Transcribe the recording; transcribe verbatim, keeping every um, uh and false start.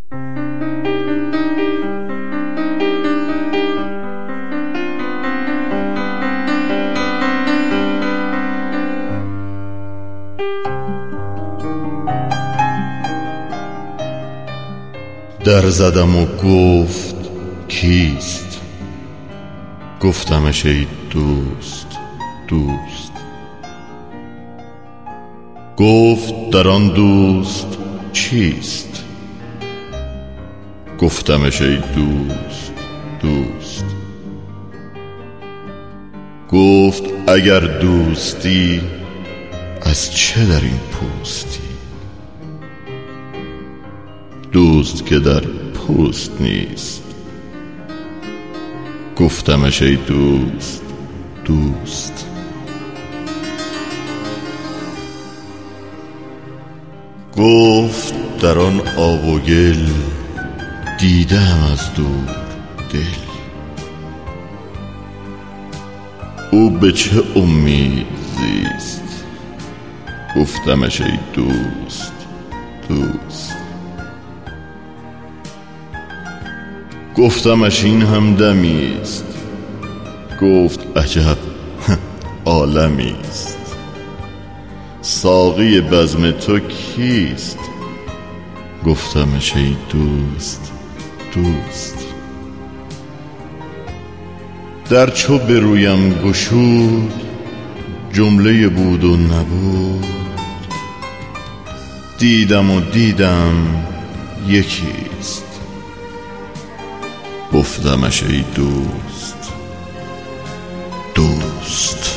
در زدم و گفت کیست؟ گفتمش ای دوست دوست. گفت در آن دوست چیست؟ گفتمش ای دوست دوست. گفت اگر دوستی از چه در این پوستی؟ دوست که در پوست نیست. گفتمش ای دوست دوست. گفت در آن آب و گل دیدم از دور دل. او به چه امید زیست؟ گفتمش ای دوست دوست. گفتمش این هم دمیست. گفت عجب عالمیست. ساقی بزم تو کیست؟ گفتمش ای دوست دوست. در چو به رویم گشود جمله بود و نبود. دیدم و دیدم یکیست. گفتمش ای دوست دوست.